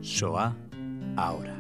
Shoah ahora.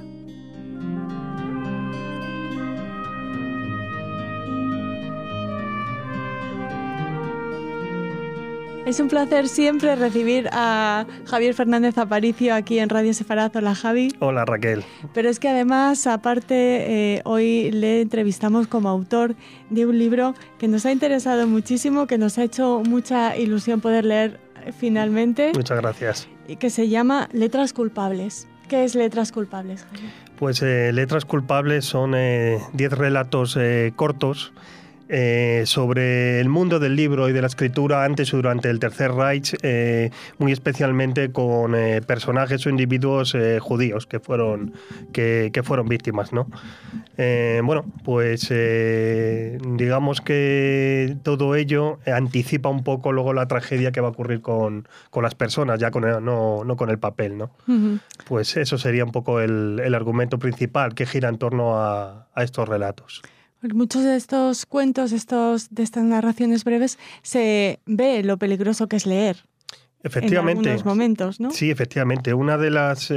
Es un placer siempre recibir a Javier Fernández Aparicio aquí en Radio Sefarad. Hola, Javi. Hola, Raquel. Pero es que además, aparte, hoy le entrevistamos como autor de un libro que nos ha interesado muchísimo, que nos ha hecho mucha ilusión poder leer finalmente. Muchas gracias. Y que se llama Letras culpables. ¿Qué es Letras culpables, Javier? Pues Letras culpables son 10 relatos cortos sobre el mundo del libro y de la escritura antes y durante el Tercer Reich, muy especialmente con personajes o individuos judíos que fueron víctimas, ¿no? Bueno, pues digamos que todo ello anticipa un poco luego la tragedia que va a ocurrir con las personas, ya no con el papel, ¿no? Uh-huh. Pues eso sería un poco el argumento principal que gira en torno a estos relatos. Muchos de estos cuentos, de estas narraciones breves, se ve lo peligroso que es leer. Efectivamente. En algunos momentos, ¿no? Sí, efectivamente. Una de las...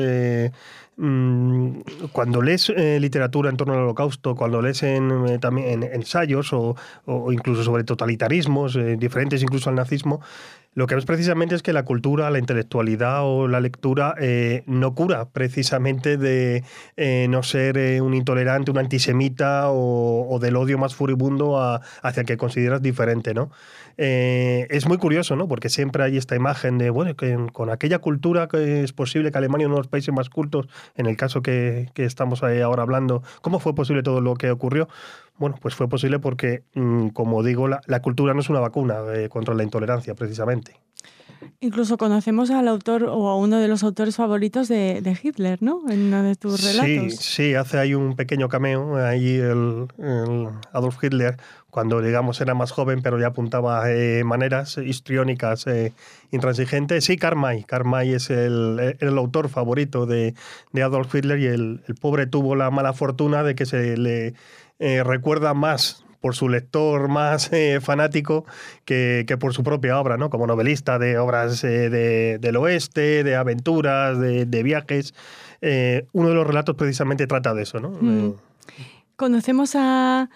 cuando lees literatura en torno al Holocausto, cuando lees también en ensayos o incluso sobre totalitarismos, diferentes incluso al nazismo, lo que ves precisamente es que la cultura, la intelectualidad o la lectura no cura precisamente de no ser un intolerante, un antisemita o del odio más furibundo hacia el que consideras diferente, ¿no? Es muy curioso, ¿no? Porque siempre hay esta imagen de, bueno, que con aquella cultura que es posible que Alemania, uno de los países más cultos, en el caso que estamos ahora hablando, ¿cómo fue posible todo lo que ocurrió? Bueno, pues fue posible porque, como digo, la cultura no es una vacuna contra la intolerancia, precisamente. Incluso conocemos al autor o a uno de los autores favoritos de Hitler, ¿no? En uno de tus relatos. Sí, hace ahí un pequeño cameo, ahí el Adolf Hitler, cuando, digamos, era más joven, pero ya apuntaba maneras histriónicas intransigentes. Sí, Karl May es el autor favorito de Adolf Hitler y el pobre tuvo la mala fortuna de que se le recuerda más por su lector más fanático que por su propia obra, ¿no? Como novelista de obras del oeste, de aventuras, de viajes. Uno de los relatos precisamente trata de eso, ¿no? Conocemos a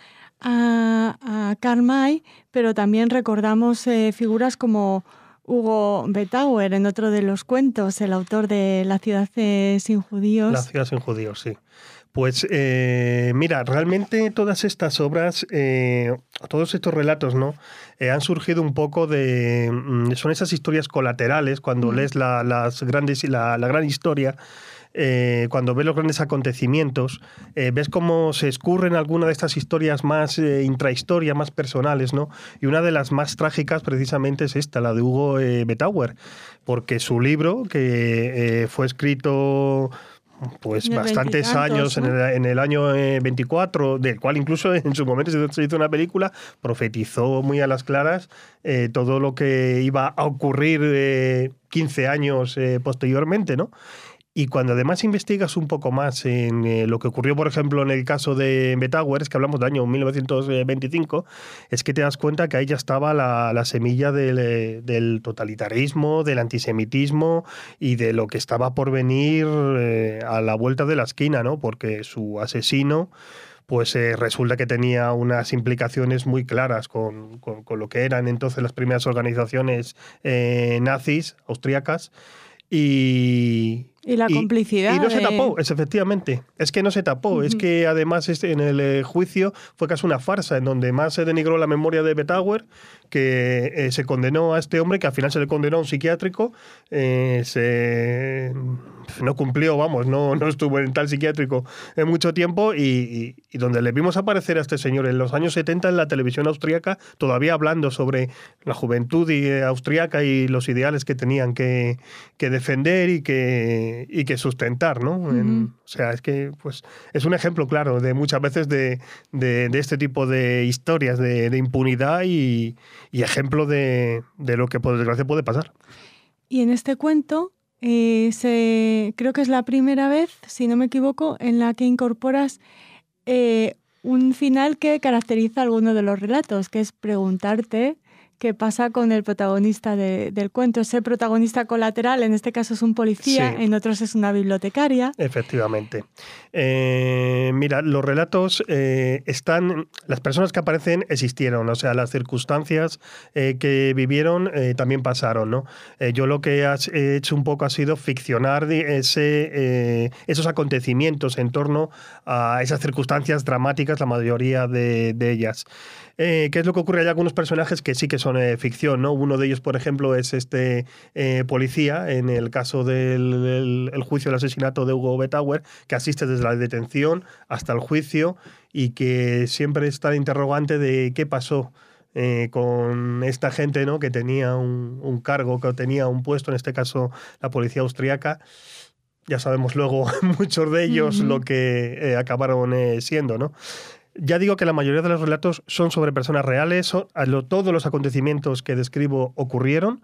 Karl May, pero también recordamos figuras como Hugo Betauer en otro de los cuentos, el autor de La ciudad sin judíos. La ciudad sin judíos, sí. Pues mira, realmente todas estas obras, todos estos relatos, ¿no? Han surgido un poco son esas historias colaterales cuando lees la gran historia. Cuando ves los grandes acontecimientos, ves cómo se escurren algunas de estas historias más intrahistoria, más personales, ¿no? Y una de las más trágicas precisamente es esta, la de Hugo Betauer, porque su libro, que fue escrito pues bastantes años, ¿no? en el año 24, del cual incluso en su momento se hizo una película, profetizó muy a las claras todo lo que iba a ocurrir 15 años posteriormente, ¿no? Y cuando además investigas un poco más en lo que ocurrió, por ejemplo, en el caso de Betauer, es que hablamos del año 1925, es que te das cuenta que ahí ya estaba la semilla del totalitarismo, del antisemitismo y de lo que estaba por venir a la vuelta de la esquina, ¿no? Porque su asesino pues resulta que tenía unas implicaciones muy claras con lo que eran entonces las primeras organizaciones nazis, austríacas. Y la complicidad. Y no se tapó, efectivamente. Es que no se tapó. Uh-huh. Es que además en el juicio fue casi una farsa en donde más se denigró la memoria de Betauer, que se condenó a este hombre, que al final se le condenó a un psiquiátrico. No cumplió, no estuvo en tal psiquiátrico en mucho tiempo y donde le vimos aparecer a este señor en los años 70 en la televisión austríaca, todavía hablando sobre la juventud austríaca y los ideales que tenían que defender y que sustentar, ¿no? Uh-huh. O sea, es que pues es un ejemplo claro de muchas veces de este tipo de historias de impunidad y ejemplo de lo que por desgracia puede pasar. Y en este cuento creo que es la primera vez, si no me equivoco, en la que incorporas un final que caracteriza alguno de los relatos, que es preguntarte que pasa con el protagonista del cuento. Ese protagonista colateral, en este caso es un policía, Sí. en otros es una bibliotecaria. Efectivamente. Mira, los relatos están... Las personas que aparecen existieron, o sea, las circunstancias que vivieron también pasaron, ¿no? Yo lo que he hecho un poco ha sido ficcionar esos acontecimientos en torno a esas circunstancias dramáticas, la mayoría de ellas. ¿Qué es lo que ocurre? Hay algunos personajes que sí que son ficción, ¿no? Uno de ellos, por ejemplo, es este policía, en el caso del juicio del asesinato de Hugo Betauer, que asiste desde la detención hasta el juicio y que siempre está el interrogante de qué pasó con esta gente, ¿no? Que tenía un cargo, que tenía un puesto, en este caso la policía austriaca. Ya sabemos luego muchos de ellos lo que acabaron siendo, ¿no? Ya digo que la mayoría de los relatos son sobre personas reales, todos los acontecimientos que describo ocurrieron.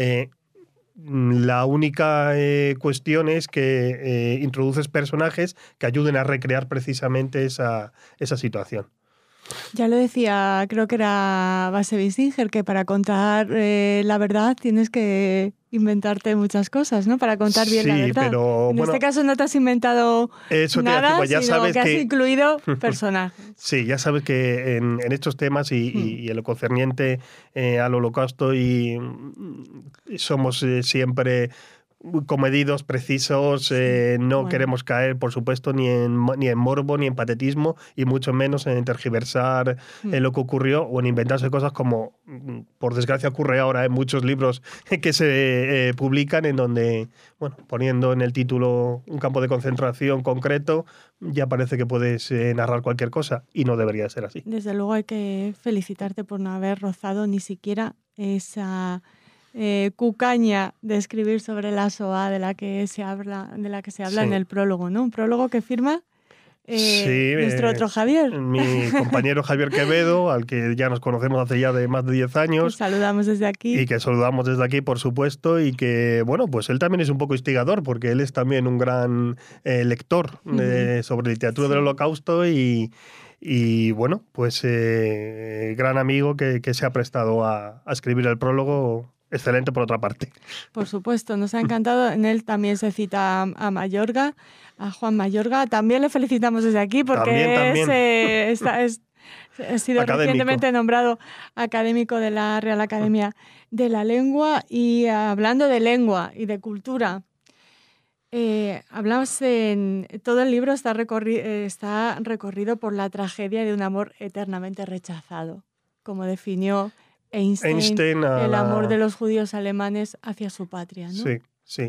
La única cuestión es que introduces personajes que ayuden a recrear precisamente esa situación. Ya lo decía, creo que era Base-Bissinger, que para contar la verdad tienes que inventarte muchas cosas, ¿no? Para contar bien la verdad. Pero, en este caso no te has inventado nada, ya sino sabes que has incluido personajes. Sí, ya sabes que en estos temas y en lo concerniente al Holocausto somos siempre comedidos, precisos, no queremos caer, por supuesto, ni en morbo, ni en patetismo, y mucho menos en tergiversar lo que ocurrió o en inventarse cosas como, por desgracia, ocurre ahora en muchos libros que se publican, en donde, bueno, poniendo en el título un campo de concentración concreto, ya parece que puedes narrar cualquier cosa, y no debería ser así. Desde luego hay que felicitarte por no haber rozado ni siquiera esa cucaña de escribir sobre la SOA de la que se habla en el prólogo, ¿no? Un prólogo que firma nuestro otro Javier. Mi compañero Javier Quevedo, al que ya nos conocemos hace ya de más de 10 años. Que saludamos desde aquí. Y que saludamos desde aquí, por supuesto, y que, bueno, pues él también es un poco instigador, porque él es también un gran lector sobre literatura del Holocausto y bueno, pues gran amigo que se ha prestado a escribir el prólogo. Excelente por otra parte. Por supuesto, nos ha encantado. En él también se cita a Mayorga, a Juan Mayorga. También le felicitamos desde aquí porque ha sido recientemente nombrado académico de la Real Academia de la Lengua. Y hablando de lengua y de cultura, hablamos todo el libro está recorrido por la tragedia de un amor eternamente rechazado, como definió Einstein el amor de los judíos alemanes hacia su patria, ¿no? Sí, sí.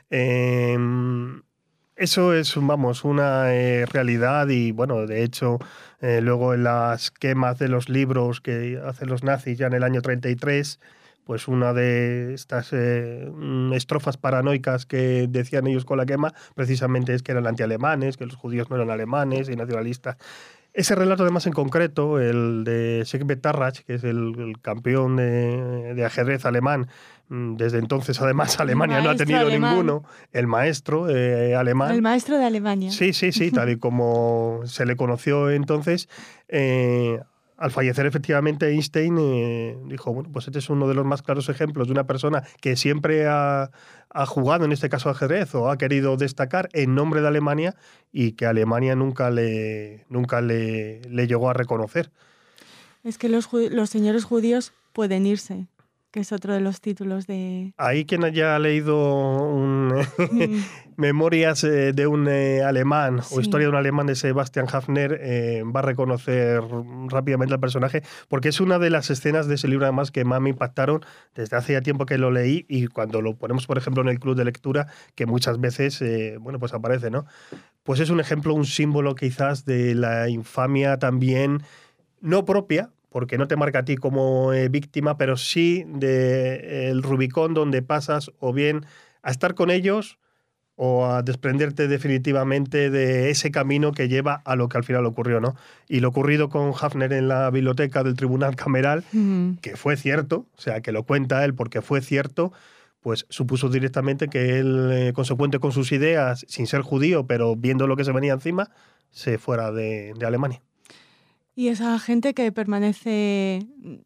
Eso es, vamos, una realidad y, bueno, de hecho, luego en las quemas de los libros que hacen los nazis ya en el año 33, pues una de estas estrofas paranoicas que decían ellos con la quema, precisamente es que eran antialemanes, que los judíos no eran alemanes y nacionalistas. Ese relato, además, en concreto, el de Siegbert Tarrasch, que es el campeón de ajedrez alemán, desde entonces, además, Alemania no ha tenido ninguno, el maestro alemán. El maestro de Alemania. Sí, tal y como se le conoció entonces. Al fallecer, efectivamente, Einstein dijo, bueno, pues este es uno de los más claros ejemplos de una persona que siempre ha jugado, en este caso, ajedrez o ha querido destacar en nombre de Alemania y que Alemania nunca le llegó a reconocer. Es que los señores judíos pueden irse, que es otro de los títulos de... Ahí quien haya leído Memorias de un alemán o Historia de un alemán de Sebastian Haffner va a reconocer rápidamente al personaje, porque es una de las escenas de ese libro, además, que más me impactaron desde hace ya tiempo que lo leí, y cuando lo ponemos, por ejemplo, en el club de lectura, que muchas veces pues aparece, ¿no? Pues es un ejemplo, un símbolo quizás de la infamia también, no propia, porque no te marca a ti como víctima, pero sí del Rubicón, donde pasas o bien a estar con ellos o a desprenderte definitivamente de ese camino que lleva a lo que al final ocurrió, ¿no? Y lo ocurrido con Haffner en la biblioteca del Tribunal Cameral, que fue cierto, o sea, que lo cuenta él porque fue cierto, pues supuso directamente que él, consecuente con sus ideas, sin ser judío, pero viendo lo que se venía encima, se fuera de Alemania. Y esa gente que permanece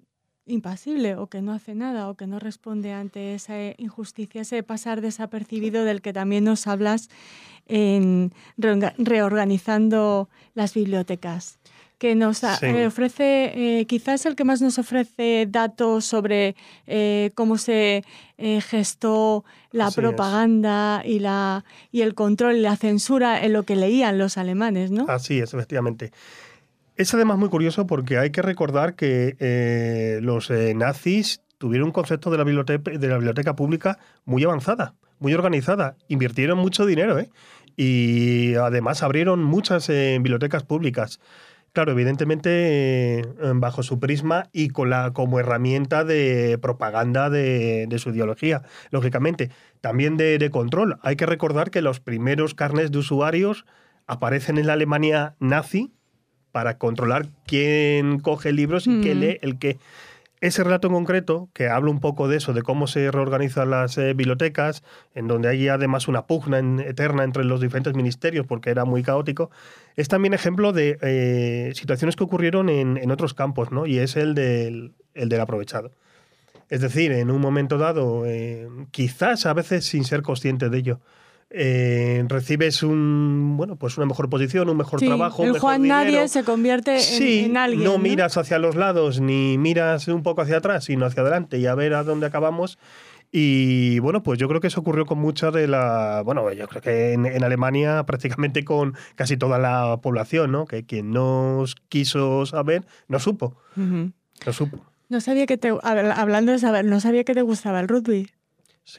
impasible o que no hace nada o que no responde ante esa injusticia, ese pasar desapercibido del que también nos hablas en reorganizando las bibliotecas, que nos ofrece, quizás el que más nos ofrece datos sobre cómo se gestó la propaganda y el control y la censura en lo que leían los alemanes, ¿no? Así es, efectivamente. Es además muy curioso porque hay que recordar que los nazis tuvieron un concepto de la biblioteca pública muy avanzada, muy organizada. Invirtieron mucho dinero, y además abrieron muchas bibliotecas públicas. Claro, evidentemente bajo su prisma y como herramienta de propaganda de su ideología, lógicamente. También de control. Hay que recordar que los primeros carnets de usuarios aparecen en la Alemania nazi para controlar quién coge libros y qué lee el qué. Ese relato en concreto, que habla un poco de eso, de cómo se reorganizan las bibliotecas, en donde hay además una pugna eterna entre los diferentes ministerios porque era muy caótico, es también ejemplo de situaciones que ocurrieron en otros campos, ¿no? Y es el del aprovechado. Es decir, en un momento dado, quizás a veces sin ser consciente de ello, recibes una mejor posición, un mejor trabajo, un el mejor Juan dinero. Nadie se convierte en alguien. No miras hacia los lados ni miras un poco hacia atrás, sino hacia adelante y a ver a dónde acabamos. Y bueno, pues yo creo que eso ocurrió con mucha de la... Bueno, yo creo que en Alemania prácticamente con casi toda la población, ¿no? Que quien no quiso saber, no supo. Uh-huh. No supo. No sabía que hablando de saber, no sabía que te gustaba el rugby. Sí.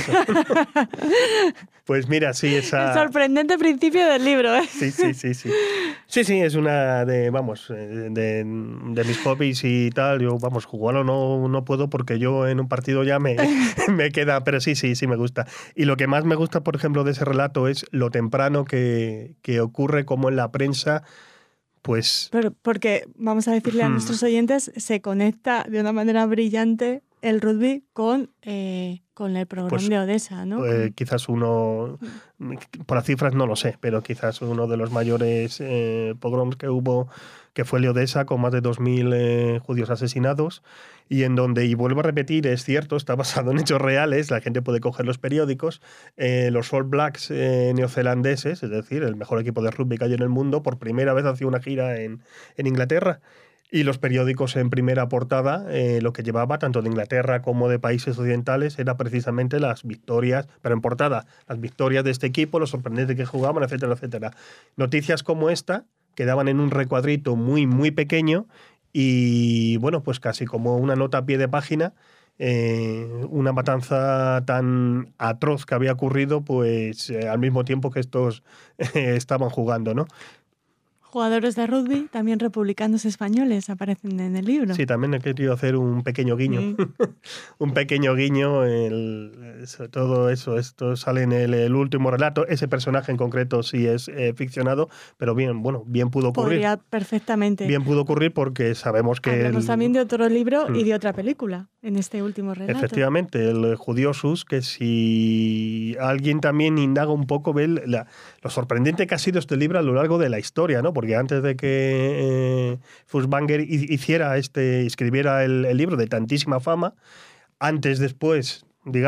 Pues mira, sí, esa... El sorprendente principio del libro, ¿eh? Sí. Sí, es una de mis hobbies y tal. Yo, jugarlo no puedo porque yo en un partido ya me queda, pero sí, me gusta. Y lo que más me gusta, por ejemplo, de ese relato es lo temprano que ocurre, como en la prensa, pues... Pero porque, vamos a decirle a nuestros oyentes, se conecta de una manera brillante el rugby con el programa de Odessa, ¿no? Quizás uno, por las cifras no lo sé, pero quizás uno de los mayores pogroms que hubo, que fue el de Odessa, con más de 2.000 judíos asesinados, y en donde, y vuelvo a repetir, es cierto, está basado en hechos reales, la gente puede coger los periódicos, los All Blacks neozelandeses, es decir, el mejor equipo de rugby que hay en el mundo, por primera vez hacía una gira en Inglaterra. Y los periódicos en primera portada, lo que llevaba tanto de Inglaterra como de países occidentales era precisamente las victorias, pero en portada, las victorias de este equipo, lo sorprendente que jugaban, etcétera, etcétera. Noticias como esta quedaban en un recuadrito muy, muy pequeño y, bueno, pues casi como una nota a pie de página, una matanza tan atroz que había ocurrido, pues al mismo tiempo que estos estaban jugando, ¿no? Jugadores de rugby, también republicanos españoles, aparecen en el libro. Sí, también he querido hacer un pequeño guiño. Un pequeño guiño, sobre todo eso. Esto sale en el último relato. Ese personaje en concreto sí es ficcionado, pero bien pudo ocurrir. Podría perfectamente. Bien pudo ocurrir porque sabemos que... Hablamos también de otro libro y de otra película en este último relato. Efectivamente, el judío Sus, que si alguien también indaga un poco, ve lo sorprendente que ha sido este libro a lo largo de la historia, ¿no? Porque antes de que Furtwängler escribiera el libro de tantísima fama, después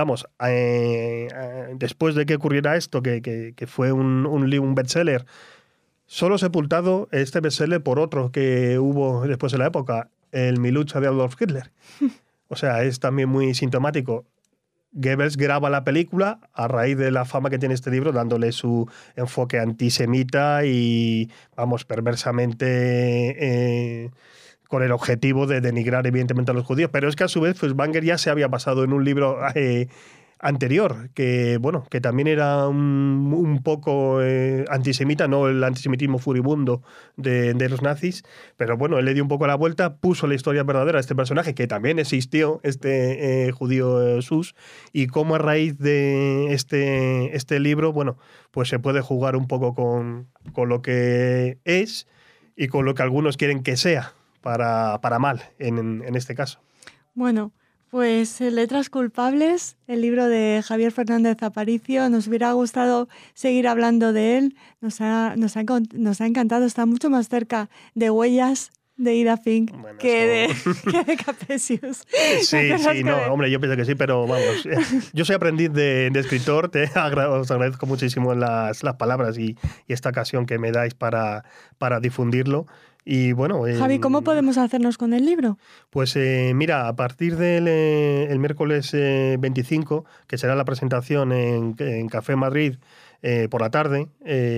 de que ocurriera esto, que fue un bestseller, solo sepultado este bestseller por otro que hubo después de la época, el Mi lucha de Adolf Hitler. O sea, es también muy sintomático. Goebbels graba la película a raíz de la fama que tiene este libro, dándole su enfoque antisemita y, perversamente con el objetivo de denigrar evidentemente a los judíos. Pero es que a su vez Furtwängler ya se había basado en un libro anterior, que también era un poco antisemita, no el antisemitismo furibundo de los nazis, pero bueno, él le dio un poco la vuelta, puso la historia verdadera de este personaje, que también existió, este judío Sus, y cómo a raíz de este libro, pues se puede jugar un poco con lo que es y con lo que algunos quieren que sea, para mal, en este caso. Bueno, pues Letras culpables, el libro de Javier Fernández Aparicio. Nos hubiera gustado seguir hablando de él. Nos ha encantado. Está mucho más cerca de Huellas de Ida Fink Bueno, que eso- de Capesius. Sí, sí, no, hombre, yo pienso que sí, pero vamos, yo soy aprendiz de escritor, os agradezco muchísimo las palabras y esta ocasión que me dais para difundirlo. Y bueno, Javi, ¿cómo podemos hacernos con el libro? pues mira, a partir del el miércoles 25, que será la presentación en Café Madrid por la tarde,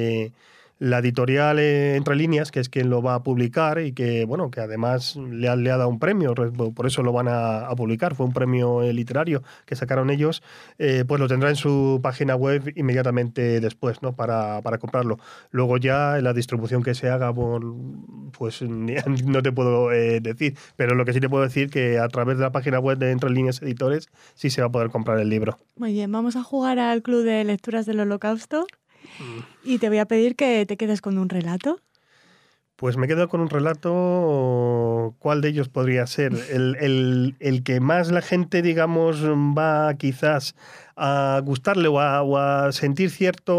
la editorial Entre Líneas, que es quien lo va a publicar y que, bueno, que además le ha dado un premio, por eso lo van a publicar, fue un premio literario que sacaron ellos, pues lo tendrá en su página web inmediatamente después, ¿no? Para comprarlo. Luego ya la distribución que se haga, pues no te puedo decir, pero lo que sí te puedo decir que a través de la página web de Entre Líneas Editores sí se va a poder comprar el libro. Muy bien, vamos a jugar al Club de Lecturas del Holocausto y te voy a pedir que te quedes con un relato. Pues me quedo con un relato. ¿Cuál de ellos podría ser? El que más la gente, digamos, va quizás a gustarle o a sentir cierta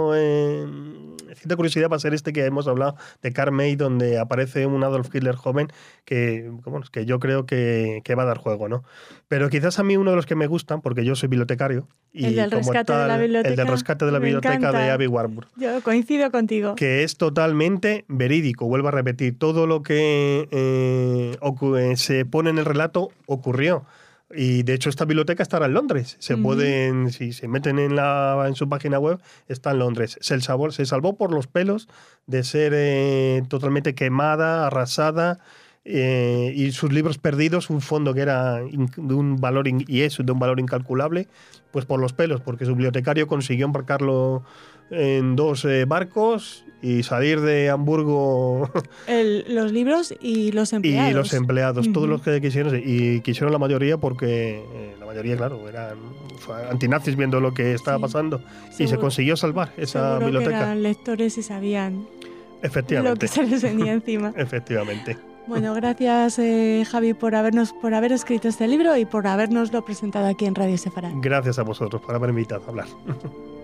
curiosidad, va a ser este que hemos hablado de Karl May, donde aparece un Adolf Hitler joven que yo creo que va a dar juego, ¿no? Pero quizás a mí uno de los que me gustan, porque yo soy bibliotecario, y El del como rescate de tal, la biblioteca. el del rescate de la Me biblioteca encanta. de Abby Warburg. Yo coincido contigo. Que es totalmente verídico. Vuelvo a repetir, todo lo que se pone en el relato ocurrió. Y de hecho esta biblioteca estará en Londres. Se pueden, si se meten en su página web, está en Londres. Se salvó por los pelos de ser totalmente quemada, arrasada. Y sus libros perdidos, un fondo que era de un valor de un valor incalculable, pues por los pelos, porque su bibliotecario consiguió embarcarlo en 2 barcos y salir de Hamburgo. Los libros y los empleados. Y los empleados, todos los que quisieron, y quisieron la mayoría porque la mayoría, claro, eran antinazis viendo lo que estaba pasando. Y se consiguió salvar esa seguro biblioteca. Que eran lectores y sabían Efectivamente. lo que se les venía encima. Efectivamente. Bueno, gracias Javi por haber escrito este libro y por habernoslo presentado aquí en Radio Sefarad. Gracias a vosotros por haber invitado a hablar.